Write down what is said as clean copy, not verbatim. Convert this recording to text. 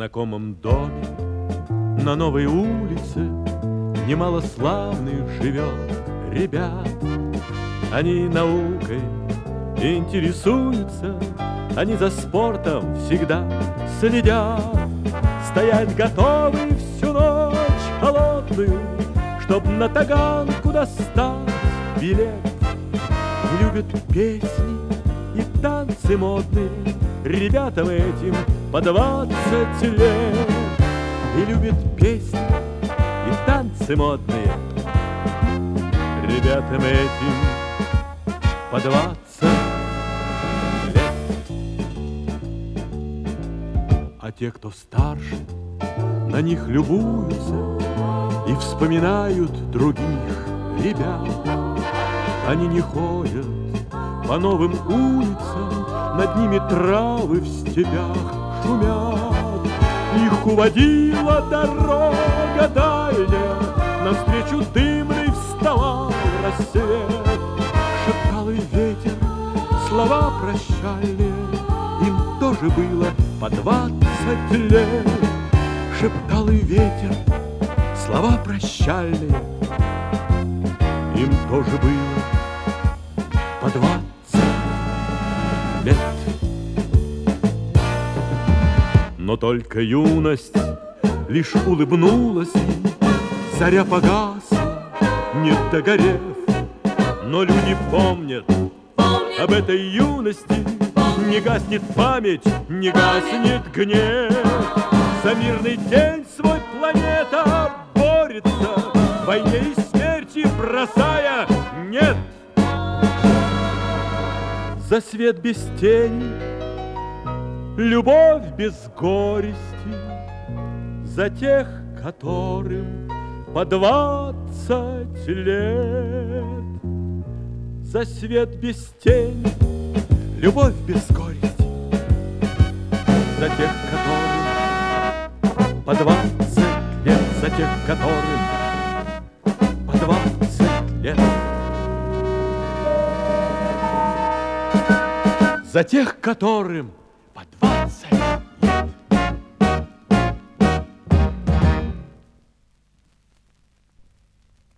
знакомом доме на новой улице немало славных живет ребят. Они наукой интересуются, они за спортом всегда следят. Стоять готовы всю ночь холодную, чтоб на таганку достать билет. И любят песни и танцы модные ребятам этим по 20 лет. И любят песни и танцы модные ребятам этим по 20 лет. А те, кто старше, на них любуются и вспоминают других ребят. Они не ходят по новым улицам, над ними травы в степях шумят. Их уводила дорога дальняя, навстречу дымный вставал рассвет. Шептал и ветер слова прощальные, им тоже было по 20 лет. Шептал и ветер слова прощальные, им тоже было по 20 лет. Но только юность лишь улыбнулась ей, заря погасла, не догорев. Но люди помнят об этой юности, не гаснет память, не гаснет гнев. За мирный день свой планета борется, в войне и смерти бросая нет. За свет без тени, любовь без горести, за тех, которым по 20 лет. За свет без тени, любовь без горести, за тех, которым по 20 лет, за тех, которым по 20 лет. За тех, которым по 20